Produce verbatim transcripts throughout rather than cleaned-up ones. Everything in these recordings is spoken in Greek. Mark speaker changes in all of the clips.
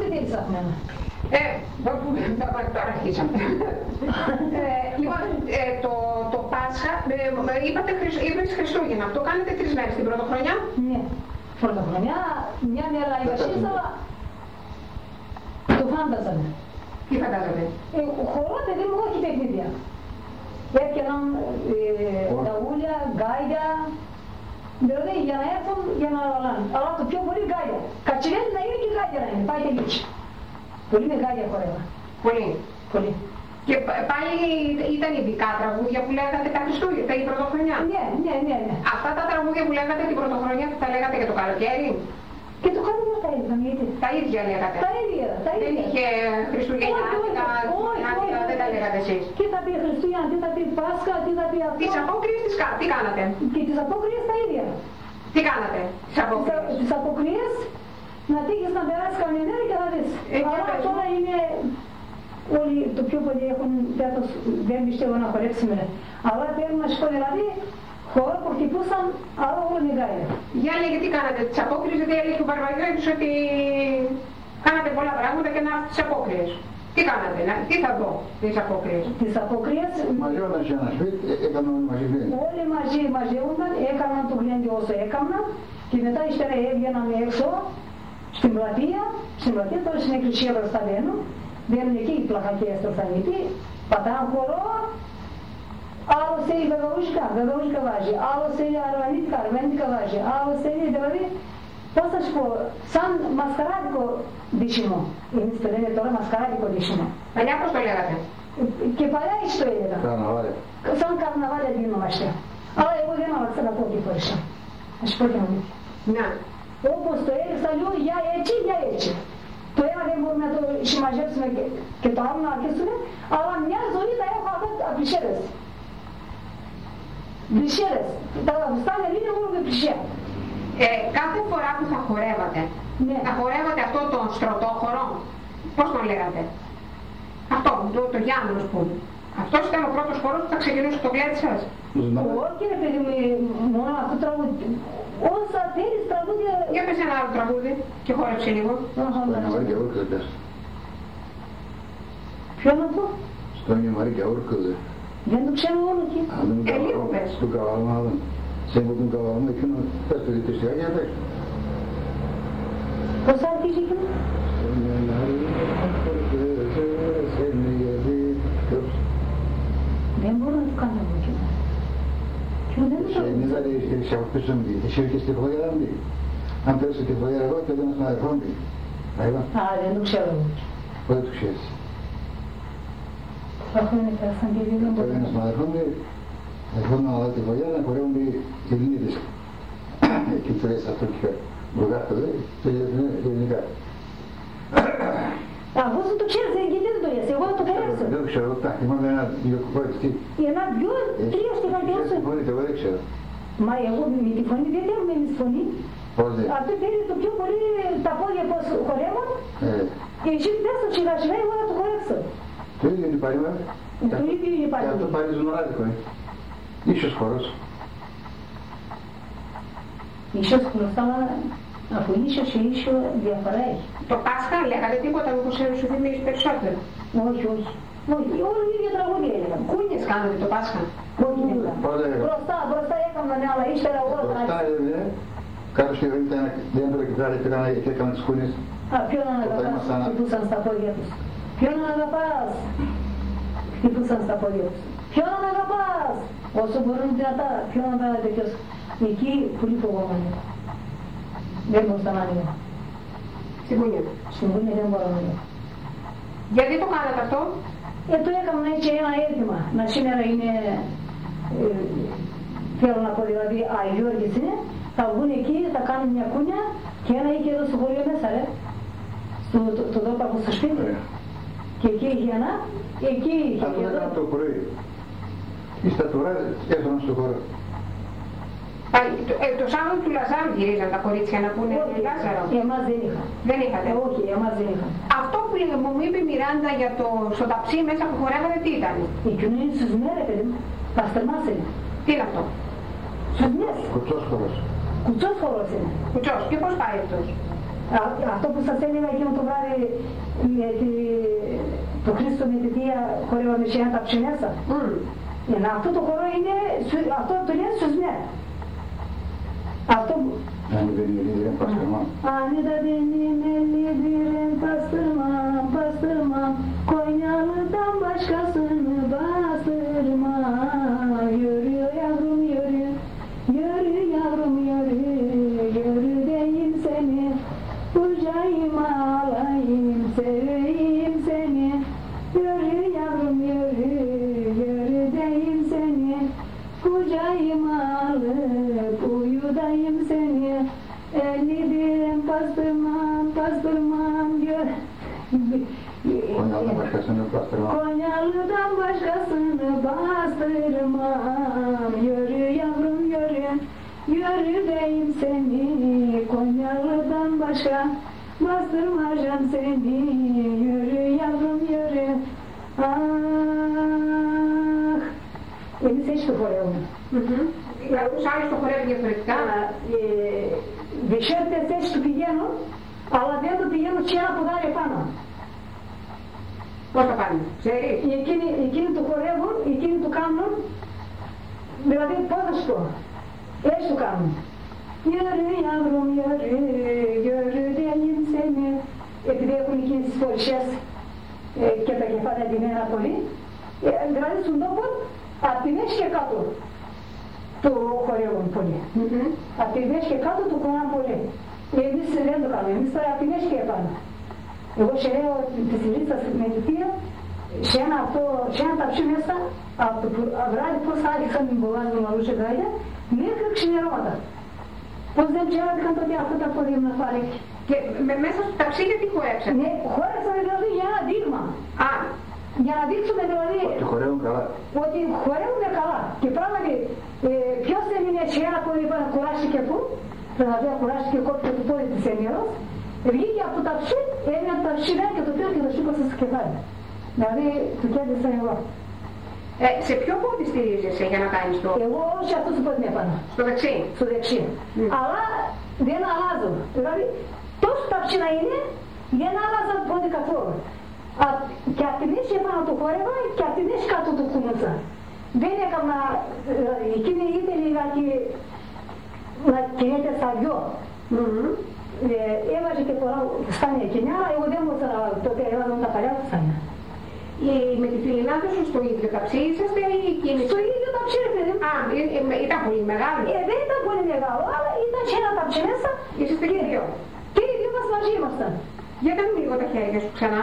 Speaker 1: θέλεις από μένα.
Speaker 2: Ε, τώρα αρχίσαμε. ε, λοιπόν, ε, το, το Πάσχα, ε, είπατε, είπες Χριστούγεννα, το κάνετε τρεις μέρες την πρωτοχρονιά.
Speaker 1: Ναι, πρωτοχρονιά, μια μέρα η Βασίλισσα, το φάνταζαμε.
Speaker 2: Τι φαντάζατε?
Speaker 1: Ε, χορό, παιδί μου, όχι παιχνίδια. Έπιαναν ε, ταούλια, γκάιδια, δηλαδή για να έρθουν, για να λαλάνε. Αλλά το πιο πολύ γκάιδια. Κατσιβένει να είναι και γκάιδια να είναι, πάει τελείως. Πολύ μεγάλη χορεύα.
Speaker 2: Πολύ.
Speaker 1: Πολύ.
Speaker 2: Και πάλι ήταν ειδικά τραγούδια που λέγατε τα Χριστούγεννα, η πρωτοχρονιά.
Speaker 1: Ναι, ναι, ναι, ναι.
Speaker 2: Αυτά τα τραγούδια που λέγατε την πρωτοχρονιά τα λέγατε και το καλοκαίρι.
Speaker 1: Και το καλοκαίρι τα ίδια, γιατί.
Speaker 2: Τα ίδια λέγατε.
Speaker 1: Τα ίδια, τα ίδια.
Speaker 2: Δεν είχε Χριστουγεννιάτικα, Χριστουγεννιάτικα, δεν τα λέγατε εσείς.
Speaker 1: Τι θα πει Χριστούγεννα, τι θα πει Πάσχα, τι θα πει αυτό.
Speaker 2: Τις απόκριες τις τι κάνατε?
Speaker 1: Και τις απόκριες τα ίδια.
Speaker 2: Τι κάνατε τις απόκριες?
Speaker 1: Τις απόκριες να τύχεις να περάσεις καμιονέρι και να δεις. Αλλά τώρα είναι, όλοι το πιο πολύ έχουν πέτος, δεν πιστεύω να χορέψουμε. Αλλά πρέπει να σου πω δηλαδή, χώρο που χτυπούσαν, αλλά όλο μεγάλο.
Speaker 2: Για λέγε τι κάνατε τις απόκριες, γιατί έλεγε ο Βαρβαγιώτης ότι κάνατε πολλά πράγματα και να τις απόκριες. Τι κάνατε, να, τι θα δω τις απόκριες?
Speaker 1: Τις απόκριες...
Speaker 3: Μαζεύονταν σε ένα σπίτι, έκαναν όλοι μαζί γλέντι.
Speaker 1: Όλοι μαζί μαζεύονταν, έκαναν το γλέντι όσο έκαναν και μετά ύστερα έβγαιναν έξω στην πλατεία, στην πλατεία τώρα στην εκκλησία μπροστά μπαίνουν, μπαίνουν εκεί οι πλαχακές στο θανίτη, πατάνε χορό, άλλο θέλει βεβαιούσικα, βεβαιούσικα βάζει, άλλο θέλει αρβανίτικα, αρβανίτικα βάζει, άλλο θέλει δηλαδή, πώς θα σου πω, σαν μασκαράδικο δίσιμο. Εμείς το λέμε τώρα μασκαράδικο δίσιμο.
Speaker 2: Παλιά πώς το λέγατε?
Speaker 1: Και παλιά έτσι το έλεγα.
Speaker 3: Καρναβάλια.
Speaker 1: Σαν καρναβάλια δίνομαστε. Αλλά εγώ δεν άλλαξα να πω τι φορήσα. Να σου πω και να μην.
Speaker 2: Να.
Speaker 1: Όπως το έλεγα, λέω για έτσι, για έτσι. Το ένα δεν μπορούμε να το συμμαζέψουμε και, και το άλλο να αρχίσουμε, αλλά μια ζωή θα έχω αυτά τα πλησιέρες. Πλησιέρες. Τα στάνε είναι μόνο με πλησιά.
Speaker 2: Ε, κάθε φορά που θα χορεύατε,
Speaker 1: ναι. Θα
Speaker 2: χορεύατε αυτό τον στρωτόχορο, πώς τον λέγατε? Αυτό, το, το Γιάννος που. Αυτός ήταν ο πρώτος χορός που θα ξεκινούσε το κλέδι σας.
Speaker 1: Όχι ρε παιδί μου, μόνο αυτό το τραγούδι. Όσα θέλεις τραγούδια...
Speaker 2: Για πες ένα άλλο τραγούδι και χόρεψε λίγο.
Speaker 3: Στον Μαρίκια Ούρκουδε.
Speaker 1: Ποιο είναι αυτό?
Speaker 3: Στον Μαρίκια Ούρκουδε.
Speaker 1: Δεν το ξέρω όλο εκεί.
Speaker 2: Ε, λίγο πες.
Speaker 3: Του Καβαλμάδων. Σε μου τον Καβαλμό εκείνο, πες το γιατί σιγά για πες.
Speaker 1: Πώς θα αρχίσει εκείνο? Δεν μπορώ να το κάνω εγώ εκείνο.
Speaker 3: Εμείς δηλαδή σε αυτούσαμε εσύ και στη φωτιά δεν μπει. Αν πέρασε τη φωτιά εγώ και δεν μας αδερφόντι.
Speaker 1: Α, δεν το ξέρω εγώ.
Speaker 3: Πότε το ξέρεις?
Speaker 1: Τα χρόνια πέρασαν και δύο δεν μπορώ.
Speaker 3: Τώρα ένας αδερφόντι, ερχόταν να δω τη φωτιά να χορεύονται οι Ελληνίδες. Εκεί του λέει αυτό και μπρογκάρτο λέει, το ελληνικά.
Speaker 1: Αφού το ξέρεις, γιατί δεν το λες, εγώ το πέρασω.
Speaker 3: Δεν το ξέρω, τα θυμάμαι ένα δύο κουπάρες, τι.
Speaker 1: Ένα δυο, τρία στιχαδιώσω.
Speaker 3: Εσύ φωνείτε, εγώ δεν ξέρω.
Speaker 1: Μα εγώ με τη φωνή δεν θέλουμε εμείς φωνή.
Speaker 3: Πώς δεν.
Speaker 1: Αυτό θέλει το πιο πολύ τα πόδια πώς χορεύουν. Και εσύ πες το σιγά σιγά εγώ να το χορέψω.
Speaker 3: Το ίδιο είναι πάλι με.
Speaker 1: Το ίδιο είναι πάλι.
Speaker 3: Και αυτό πάλι ζωνοράδικο είναι. Ίσως χορός.
Speaker 1: Ίσως χρωστάω, αφού ίσως και ίσως διαφορά έχει.
Speaker 2: Το Πάσχα λέγατε τίποτα, μήπως σου θυμίζει περισσότερο?
Speaker 1: Όχι, όχι. Όχι, όλοι οι ίδια τραγούδια έλεγαν.
Speaker 2: Κούνιες κάνατε το Πάσχα?
Speaker 1: Όχι, δεν έκανα. Μπροστά, μπροστά έκαναν, αλλά ύστερα όλα.
Speaker 3: Μπροστά έλεγε, κάτω στη γραφή ήταν δέντρο και πέρα και έκαναν τις κούνιες.
Speaker 1: Α, ποιον αγαπάς, χτυπούσαν στα πόδια τους. Ποιον αγαπάς, χτυπούσαν στα πόδια τους. Ποιον αγαπάς, όσο μπορούν δυνατά, ποιον αγαπάς τέτοιος. Εκεί πολύ φοβόμαστε. Δεν μπορούσα να ανοίγω.
Speaker 2: Στην κούνια.
Speaker 1: Στην κούνια δεν μπορώ να ανοίγω.
Speaker 2: Γιατί το κάνατε αυτό?
Speaker 1: Ε, το έκανα έτσι ένα αίτημα. Να σήμερα είναι, ε, θέλω να πω δηλαδή, Αγιώργης είναι, θα βγουν εκεί, θα κάνουν μια κούνια και ένα είχε εδώ στο χωριό μέσα, ρε. Στο, το, το δόπαρχο στο σπίτι. Yeah. Και εκεί είχε ένα, εκεί είχε
Speaker 3: αυτό
Speaker 1: εδώ.
Speaker 3: Αυτό το πρωί. Ύστα το βράδυ έφταναν στο χώρο.
Speaker 2: Το, ε, το Σάββατο του Λαζάρου γυρίζαν τα κορίτσια να πούνε Λάζαρο.
Speaker 1: Εμάς δεν είχαν.
Speaker 2: Δεν είχατε?
Speaker 1: Ε, όχι, εμάς δεν είχαν.
Speaker 2: Αυτό που μου είπε η Μιράντα για το στο ταψί μέσα που χορεύατε τι ήταν?
Speaker 1: Η κοινωνία είναι στους μέρες, παιδί μου. Παστερμάς είναι.
Speaker 2: Τι είναι αυτό?
Speaker 1: Στους μέρες.
Speaker 3: Κουτσός χορός.
Speaker 1: Κουτσός χορός είναι.
Speaker 2: Κουτσός. Και πώς πάει αυτός?
Speaker 1: Α, αυτό που σας έλεγα εκείνο το βράδυ Χρήστο με τη θεία χορεύαμε και ένα ταψί μέσα. Mm. Είναι, αυτό το χορό είναι, αυτό το λένε σουσμέ. Αυτό...
Speaker 3: Αν δεν είναι λίδρεν παστερμά.
Speaker 1: Αν δεν είναι λίδρεν παστερμά, παστερμά, Konyalı'dan başkasını bastırma. Yürü yavrum yürü, yürü yavrum yürü, yürü deyim seni, kucağıma alayım, seveyim seni. Yürü yavrum yürü, yürü deyim seni, kucağıma alıp uyudayım seni. Ellidim pastırmam, pastırmam, yürü.
Speaker 3: Konyalı'dan başkasını bastırmam.
Speaker 1: Konyalı'dan başkasını bastırmam. Yürü yavrum yürü, yürü deyim seni. Konyalı'dan başka bastırmayacağım seni. Yürü yavrum yürü. Ah. Εμείς έτσι το χορεύουμε.
Speaker 2: Τους άλλους το χορεύουν διαφορετικά.
Speaker 1: Δεσέρτες έτσι του πηγαίνουν, αλλά δεν του πηγαίνουν και ένα πουδάρι πάνω.
Speaker 2: Πώς θα πάνε, ξέρεις.
Speaker 1: Εκείνοι, εκείνοι του χορεύουν, εκείνοι του κάνουν, δηλαδή πώς θα σου πω, έτσι του κάνουν. Γιώρι, αύριο, γιώρι, γιώρι, deyim seni. Επειδή έχουν εκείνες τις φορισές ε, και τα κεφάλια ντυμένα πολύ, ε, δηλαδή στον τόπο, απ' τη μέση και κάτω του χορεύουν πολύ. Mm-hmm. Απ' τη μέση και κάτω του χορεύουν πολύ. Εμείς δεν το κάνουμε, εμείς τώρα απ' τη μέση και πάνω. Εγώ σε λέω της λίστας με τη θεία, σε ένα, αυτό, σε ένα ταψί μέσα, από το βράδυ πώς άρχισαν την μπογάζουν μαρούσε γάλια, μέχρι ξημερώματα. Πώς δεν ξέραν τότε αυτό το απόδειγμα να πάρει.
Speaker 2: Και με, μέσα στο ταψί γιατί χορέψαν.
Speaker 1: Ναι, χόρεψαν δηλαδή για ένα δείγμα. Α, για να δείξουμε δηλαδή
Speaker 3: ότι χορεύουν καλά.
Speaker 1: Ότι χορεύουν καλά. Και πράγματι, ε, ποιος έμεινε σε ένα πόδι πάνω κουράστηκε που, δηλαδή κουράστηκε κόπηκε το πόδι της ενιαίρος, βγήκε από το ταψί, έμεινε από το ταψί και το πήρε και το σήκωσε στο κεφάλι. Δηλαδή, του κέρδισα εγώ.
Speaker 2: Ε, σε ποιο πόδι στηρίζεσαι για να κάνεις το...
Speaker 1: Εγώ σε αυτό το πόδι με έπανα.
Speaker 2: Στο δεξί.
Speaker 1: Στο δεξί. Mm. Αλλά δεν αλλάζω. Δηλαδή, τόσο ταψί να είναι, δεν αλλάζω το πόδι καθόλου. Α, και από τη μέση επάνω του χόρευα και από τη μέση κάτω του κουνούσα. Δεν έκανα, δηλαδή, εκείνη είτε λιγάκι να κινείται στα δυο. Mm-hmm. Ε, έβαζε και πολλά στάνια κοινιά, εγώ δεν μπορούσα να τότε έβαζα τα παλιά του στάνια.
Speaker 2: Ε, με τη φιλινάτα σου στο ίδιο ταψί είσαστε ή εκείνη?
Speaker 1: Στο ίδιο ταψί, ρε παιδί μου.
Speaker 2: Α, ε, ε, ήταν πολύ μεγάλο.
Speaker 1: Ε, δεν ήταν πολύ μεγάλο, αλλά ήταν και ένα ταψί μέσα.
Speaker 2: Είσαστε και οι δύο.
Speaker 1: Και οι δύο μας μαζί ήμασταν.
Speaker 2: Για κάνε λίγο τα χέρια σου ξανά.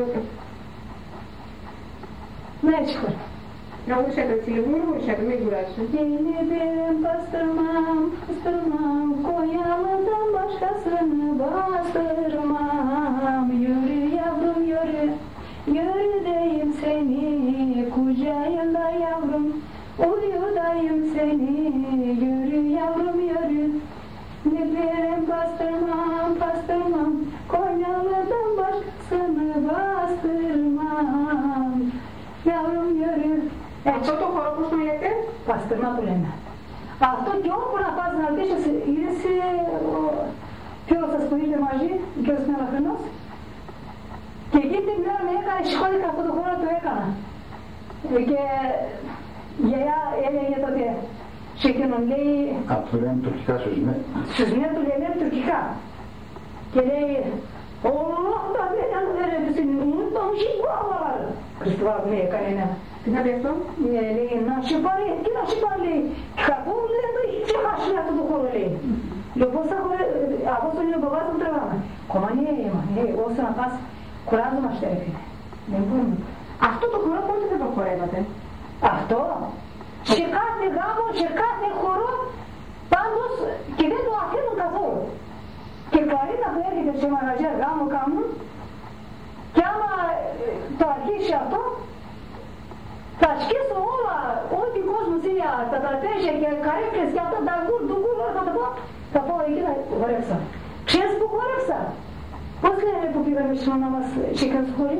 Speaker 1: Ναι, έτσι χωρί.
Speaker 2: Να ουρσέτε έτσι λίγο, μην ουρσέτε, μην κουράζεσαι.
Speaker 1: Yeniden bastırmam, bastırmam, Konyalı'dan başkasını bastırmam. Yürü yavrum yürü, yürü deyim seni, kucağımda yavrum, uyudayım seni. Yürü yavrum yürü, yeniden bastırmam, bastırmam, Konyalı'dan başkasını bastırmam. Yavrum yürü.
Speaker 2: Αυτό το χώρο πώς το λέτε?
Speaker 1: Παστερμά το λέμε. Αυτό και όπου να πας να δεις, είσαι ποιος σας που είτε μαζί, ποιος είναι αλαφρινός. Και εκεί την μέρα με έκανε, σηκώθηκα αυτό το χώρο το έκανα. Και γιαγιά έλεγε τότε, σε εκείνον λέει...
Speaker 3: Αυτό λένε τουρκικά σουσμέ.
Speaker 1: Σουσμέ του λένε τουρκικά. Και λέει, «Ωχ, τα παιδιά μου δεν είναι στην μου, το μου σηκώβαλα». Χριστουβά με έκανε ένα.
Speaker 2: Τι θα πει αυτό?
Speaker 1: Λέει, να σε πάρει, τι να σε πάρει, λέει. Καπού δεν το έχει ξεχάσει αυτό το χώρο, λέει. Λέω, πώς θα χωρέ, από όσο λέει ο μπαμπάς μου τρεβάμε. Κόμμα ναι, ναι, όσο να πας, κουράζομαστε, ρε φίλε. Δεν μπορούμε.
Speaker 2: Αυτό το χώρο πότε θα το χορεύατε?
Speaker 1: Αυτό, σε κάθε γάμο, σε κάθε χώρο, πάντως και δεν το αφήνουν καθόλου. Και καρίνα που έρχεται σε μαγαζιά γάμο κάνουν, και άμα το αρχίσει αυτό, θα σκίσω όλα, ό,τι κόσμος είναι, τα τραπέζια και καρέκλες και αυτά, τα γκουρ, του γκουρ, όλα θα τα πω, θα πω εκεί να χορεύσα. Ξέρεις που χορεύσα? Πώς λένε που πήγαμε στη μάνα μας και κάνεις χωρί?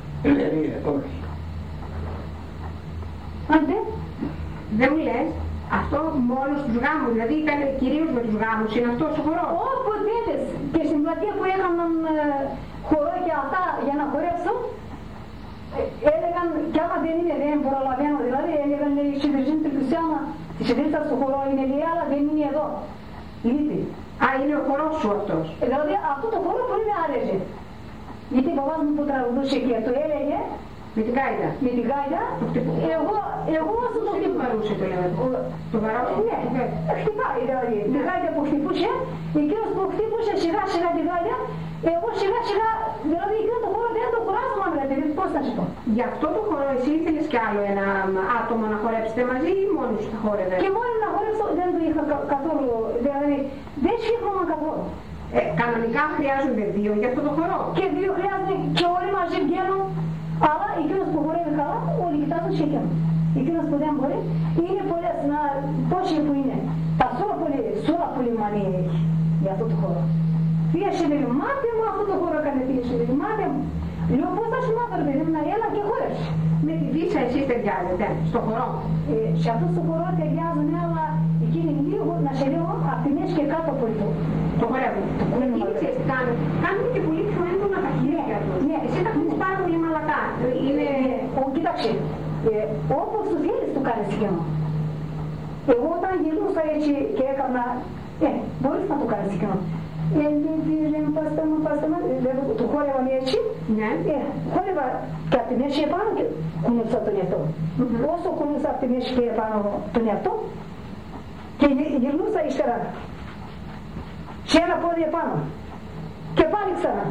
Speaker 3: Ελερία, όχι.
Speaker 1: Άντε.
Speaker 2: Δεν μου λες. Αυτό μόνο στους γάμους, δηλαδή ήταν κυρίως με τους γάμους, είναι αυτός ο χορός.
Speaker 1: Όποτε είδες και στην πλατεία που έκαναν ε, χορό και αυτά για να χορέψουν, ε, έλεγαν κι άμα δεν είναι, δεν προλαβαίνω, δηλαδή έλεγαν η Σιδηρζίνη Τριπουσιάνα, τη Σιδηρίτσα του χορό είναι λίγα, αλλά δεν είναι εδώ. Λείπει.
Speaker 2: Α, είναι ο χορός σου αυτός.
Speaker 1: Δηλαδή αυτό το χορό που είναι άρεσε. Γιατί ο παπάς μου που τραγουδούσε και το έλεγε,
Speaker 2: με την γάιδα.
Speaker 1: Με την γάιδα, εγώ, εγώ όσο το
Speaker 2: χτυπούσε το λέμε. Το βαρούσε.
Speaker 1: Ναι, χτυπάει δηλαδή. Τη γάιδα που χτυπούσε, εκείνος που χτύπησε σιγά σιγά τη γάιδα, εγώ σιγά σιγά, δηλαδή εκείνο το χώρο δεν το κουράζομαι δηλαδή, πώς θα σου πω.
Speaker 2: Γι' αυτό το χώρο εσύ ήθελες κι άλλο ένα άτομο να χορέψετε μαζί ή μόνος τα χόρευε?
Speaker 1: Και μόνοι να χορέψω δεν το είχα καθόλου, δηλαδή δεν σφίχρωμα καθόλου.
Speaker 2: Ε, κανονικά χρειάζονται δύο για αυτό το χορό.
Speaker 1: Και δύο χρειάζονται και όλοι μαζί βγαίνουν. Αλλά εκείνος που χορεύει καλά, όλοι κοιτάζουν και εκείνον. Εκείνος που δεν μπορεί, είναι πολλές, να, πόσοι που είναι. Τα σώρα πολύ, σώρα πολύ μανία έχει για αυτό το χώρο. Φύγασε λέει, μάτε μου αυτό το χώρο έκανε φύγασε λέει, μάτε μου. Λέω πώς θα σου μάθω ρε παιδί μου, να έλα και χορεύει.
Speaker 2: Με τη Βύσα εσείς ταιριάζετε στο χορό.
Speaker 1: Ε, σε αυτό το χορό ταιριάζουν, αλλά εκείνη λίγο, να σε λέω, από τη μέση και κάτω από το.
Speaker 2: Το χορεύουν. Τι ξέρεις τι κάνουν. Κάνουν και πολύ πιο έντονα τα χέρια τους.
Speaker 1: Ναι,
Speaker 2: εσύ τα κάνεις πάρα πολύ μαλακά. Είναι...
Speaker 1: Ο, κοίταξε, ε, όπως του θέλεις του κάνεις εκείνο. Εγώ όταν γυρνούσα έτσι και έκανα, ε, μπορείς να το κάνεις εκείνο. Ε, δεν πάστε μου, πάστε μου, το χόρευα έτσι,
Speaker 2: ναι.
Speaker 1: ε, χόρευα και από τη μέση επάνω και κουνούσα τον εαυτό. Mm-hmm. Όσο κουνούσα από τη μέση και επάνω τον εαυτό και γυρνούσα ύστερα. Σε ένα πόδι επάνω και πάλι ξανά.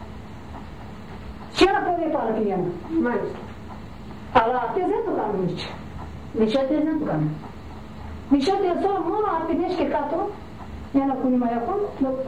Speaker 1: Σε ένα πόδι επάνω πηγαίνω.
Speaker 2: Μάλιστα.
Speaker 1: Αλλά αυτές δεν το κάνουν έτσι. Μισότες δεν το κάνουν. Μισότες τώρα μόνο από τη μέση και κάτω, ένα κουνήμα έχουν,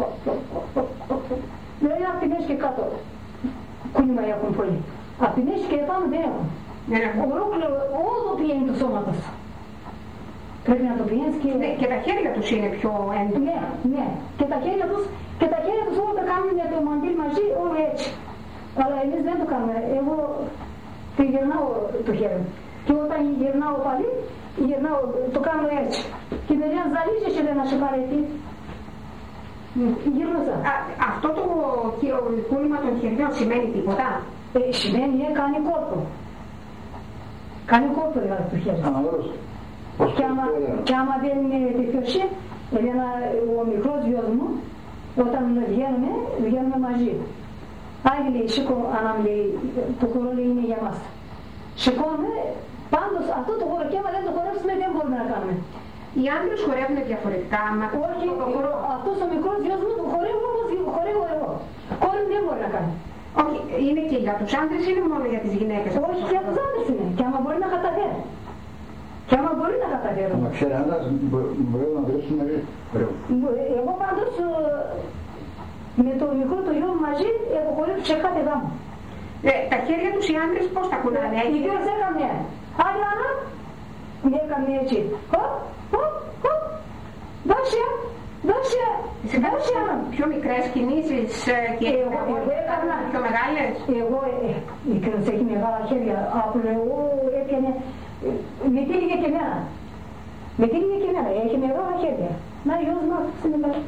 Speaker 1: δηλαδή από τη μέση και κάτω κουνήμα έχουν πολύ. Από τη μέση και επάνω δεν έχουν. Ολόκληρο, όλο πηγαίνει το σώμα τους. Πρέπει να το πηγαίνεις και...
Speaker 2: Ναι, και τα χέρια τους είναι πιο έντονα.
Speaker 1: Ναι, ναι. Και τα χέρια τους, και τα χέρια τους όλα τα κάνουν με το μαντήλ μαζί, όλοι έτσι. Αλλά εμείς δεν το κάνουμε. Εγώ και γυρνάω το χέρι. Και όταν γυρνάω πάλι, γυρνάω, το κάνω έτσι. Και μεριά ζαλίζει και δεν να σε πάρει εκεί. Γυρνούσα.
Speaker 2: Αυτό το κούνημα των χεριών σημαίνει τίποτα?
Speaker 1: Ε, σημαίνει, ε, κάνει κόρπο. Κάνει κόρπο δηλαδή το χέρι.
Speaker 3: Αναλώς.
Speaker 1: Και άμα, και άμα δεν είναι δικαιοσύ, εμένα ο μικρός γιος μου, όταν βγαίνουμε, βγαίνουμε μαζί. Άγιοι λέει, σηκώ, άνα λέει, το χώρο λέει είναι για μας. Σηκώνουμε, πάντως αυτό το χώρο και άμα δεν το χορεύσουμε δεν μπορούμε να κάνουμε.
Speaker 2: Οι άντρες χορεύουν διαφορετικά, μα
Speaker 1: όχι, αυτός ο μικρός γιος μου χορεύει όπως χορεύω εγώ. Κόρη δεν μπορεί να κάνει.
Speaker 2: Όχι, είναι και για τους άντρες ή είναι μόνο για τις γυναίκες?
Speaker 1: Όχι, για τους άντρες είναι, και άμα μπορεί να καταφέρει. Και άμα μπορεί να καταφέρω.
Speaker 3: Μα ξέρει ένας, μπορεί να δώσουν
Speaker 1: εγώ πάντως με το μικρό το γιο μαζί έχω χορεύει σε κάθε γάμο.
Speaker 2: Ε, τα χέρια τους οι άντρες πώς τα κουνάνε?
Speaker 1: Η γιος έκαμε, άλλη Άννα, με έκαμε έτσι. Χωπ, χωπ, χωπ, δώσε, δώσε, δώσε Άννα.
Speaker 2: Πιο μικρές κινήσεις και
Speaker 1: εγώ, εγώ έκανα,
Speaker 2: πιο μεγάλες?
Speaker 1: Εγώ, εκείνος έχει μεγάλα χέρια, απλό εγώ έπιανε, με την ίδια και εμένα. Με την ίδια και εμένα, έχει μεγάλα χέρια. Να, γιος μου, σε μεγάλα.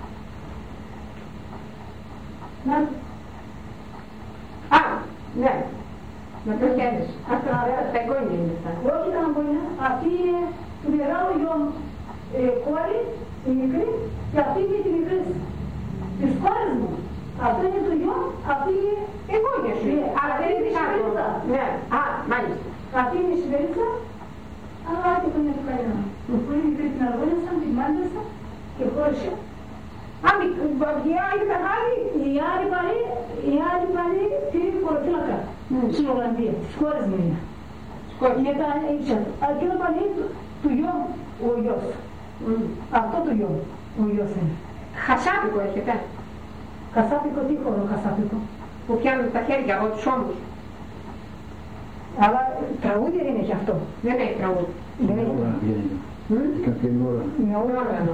Speaker 1: Να.
Speaker 2: Α, ναι. Με το χέρι. Αυτά τα εγγόνια είναι αυτά.
Speaker 1: Όχι τα εγγόνια, αυτή είναι του μεγάλου γιο κόρη, η μικρή, και αυτή είναι τη μικρή της κόρης μου. Αυτό είναι το γιο, αυτή είναι
Speaker 2: εγγόνια σου.
Speaker 1: Αλλά δεν είναι η Σιβερίτσα.
Speaker 2: Ναι, α, μάλιστα.
Speaker 1: Αυτή είναι η Σιβερίτσα, αλλά αυτή που είναι το καλένα. Που είναι μικρή την αργόνιασα, την μάντασα και χώρισε.
Speaker 2: Α, η άλλη μεγάλη,
Speaker 1: η άλλη πάλι, η άλλη πάλι φίλη κοροφύλακα στην Ολλανδία, της κόρης μου είναι. Γιατί εκείνο πάλι του γιο ο γιος. Αυτό το γιο ο γιος είναι.
Speaker 2: Χασάπικο έχετε?
Speaker 1: Χασάπικο, τι χώρο χασάπικο?
Speaker 2: Που πιάνουν τα χέρια από τους ώμους.
Speaker 1: Αλλά τραγούδια δεν έχει αυτό.
Speaker 2: Δεν έχει τραγούδι.
Speaker 1: Δεν έχει.
Speaker 3: Με
Speaker 2: όργανο.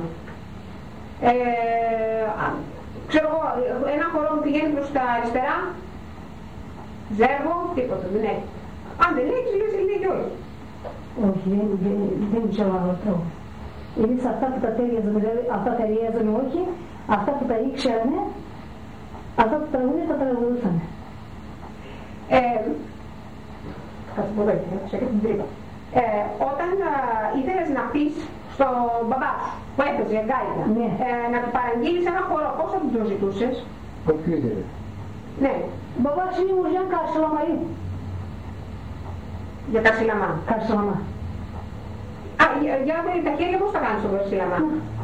Speaker 2: Ε, ξέρω εγώ, ένα χορό που πηγαίνει προς τα αριστερά, ζεύγω, τίποτα, δεν έχει. Αν δεν έχεις, λες, λέει και όχι.
Speaker 1: Όχι, δεν ξέρω άλλο τρόπο. Εμείς αυτά που τα ταιριάζαμε, δηλαδή αυτά ταιριάζαμε όχι, αυτά που τα ήξεραμε, αυτά που τραγούδια τα τραγουδούσαμε.
Speaker 2: Ε, Κάτσε πω εδώ, σε την τρύπα. Ε, όταν α, ήθελες να πεις στον μπαμπά σου που έπαιζε γκάιτα,
Speaker 1: ναι.
Speaker 2: ε, να του παραγγείλεις ένα χώρο, πώς θα του το ζητούσες?
Speaker 3: Όχι ήθελε.
Speaker 2: Ναι.
Speaker 1: Μπαμπάς είναι ουζιάν Καρσιλαμαή.
Speaker 2: Για Καρσιλαμά.
Speaker 1: Καρσιλαμά.
Speaker 2: Α, για, για τα χέρια πώς θα κάνεις τον Καρσιλαμά?